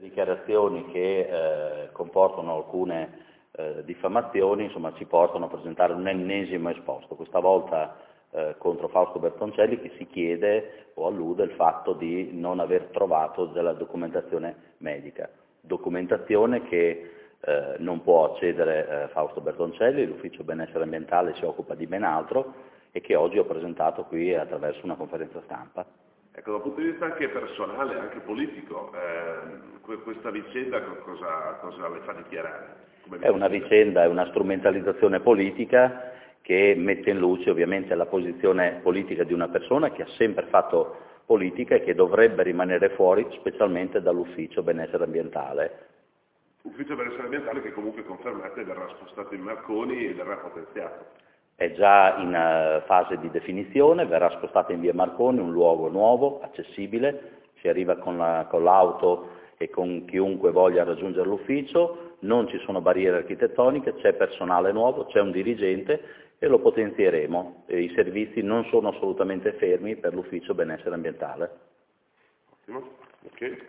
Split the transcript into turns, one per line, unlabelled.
dichiarazioni che comportano alcune diffamazioni, insomma, ci portano a presentare un ennesimo esposto, questa volta contro Fausto Bertoncelli, che si chiede o allude al fatto di non aver trovato della documentazione medica, documentazione che non può accedere Fausto Bertoncelli, l'Ufficio Benessere Ambientale si occupa di ben altro e che oggi ho presentato qui attraverso una conferenza stampa.
Ecco, dal punto di vista anche personale, anche politico, questa vicenda cosa le fa dichiarare?
È una vicenda, è una strumentalizzazione politica che mette in luce ovviamente la posizione politica di una persona che ha sempre fatto politica e che dovrebbe rimanere fuori specialmente dall'Ufficio Benessere Ambientale.
Ufficio Benessere Ambientale che comunque confermate verrà spostato in Marconi e verrà potenziato.
È già in fase di definizione, verrà spostato in via Marconi, un luogo nuovo, accessibile, si arriva con l'auto e con chiunque voglia raggiungere l'ufficio, non ci sono barriere architettoniche, c'è personale nuovo, c'è un dirigente e lo potenzieremo. I servizi non sono assolutamente fermi per l'Ufficio Benessere Ambientale.
Ottimo, ok.